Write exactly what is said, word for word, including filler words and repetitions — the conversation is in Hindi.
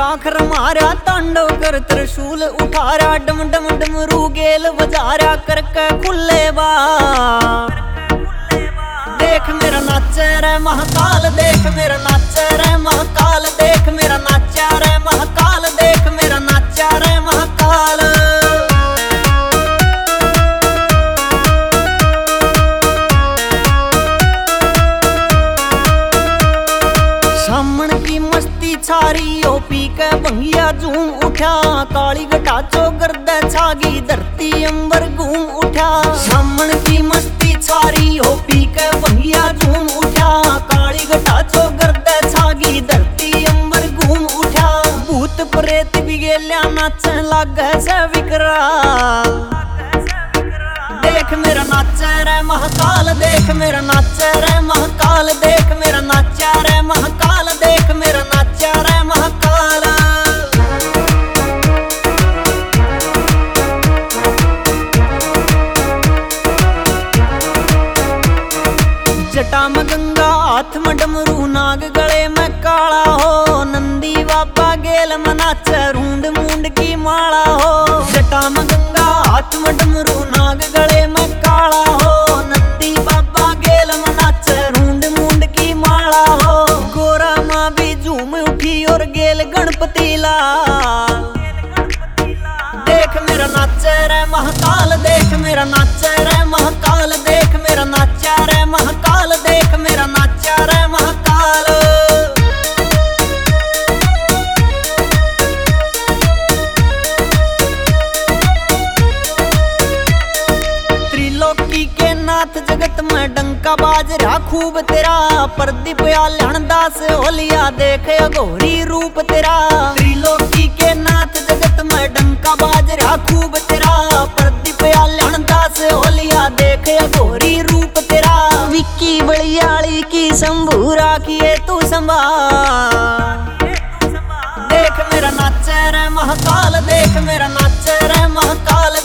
आखर मारा तांडव कर त्रिशूल उठारा डम डम डमरू गेल बजारा करके खुले बार। देख मेरा नाचे रे महाकाल, देख मेरा नाचे रे महाकाल, देख मेरा नाचा रे महाकाल, देख मेरा नाचा रे महाकाल। सामण की मस्ती छारी ओ पी के भंगिया झूम उठा, काली घटा चौगर दे छागी धरती अंबर घूम उठा। सामण की मस्ती छारी ओ पी के भंगिया झूम उठा, काली घटा चौगर दे छागी धरती अंबर घूम उठा। भूत प्रेत भी गेल्या नाचन लागे से विकराल। देख मेरा नाचा रे महाकाल, देख मेरा नाचा रे महाकाल, देख मेरा नाचा रे महाकाल, देख मेरा नाचा रे महाकाल। जटा में गंगा हाथ में डमरू नाग गले में काला हो, नंदी बाबा गेल में नाचे रूंड मूंड की माला हो। जटा में गंगा हाथ में डमरू नाग गले में काला हो, नंदी बाबा गेल में नाचे रूंड मूंड की माला हो। गोरा माँ भी झूम उठी और गेल गणपति लाल। देख मेरा नाचे रे महाकाल, देख मेरा नाचे रे महाकाल, देख मेरा नाचा रे महाकाल, देख मेरा नाचा रे महाकाल। त्रिलोकी के नाथ जगत में डंका बाज रहा खूब तेरा, प्रदीप आल्याण दास होलिया देख अघोरी रूप तेरा। त्रिलोकी के नाथ जगत में डंका बाज रहा खूब तेरा, प्रदीप आल्याण दास होलिया देख अघोरी रूप तेरा। विक्की बलियाली की शंभू राखिए तू संभाल। देख मेरा नाचे रे महाकाल, देख मेरा नाचे रे महाकाल,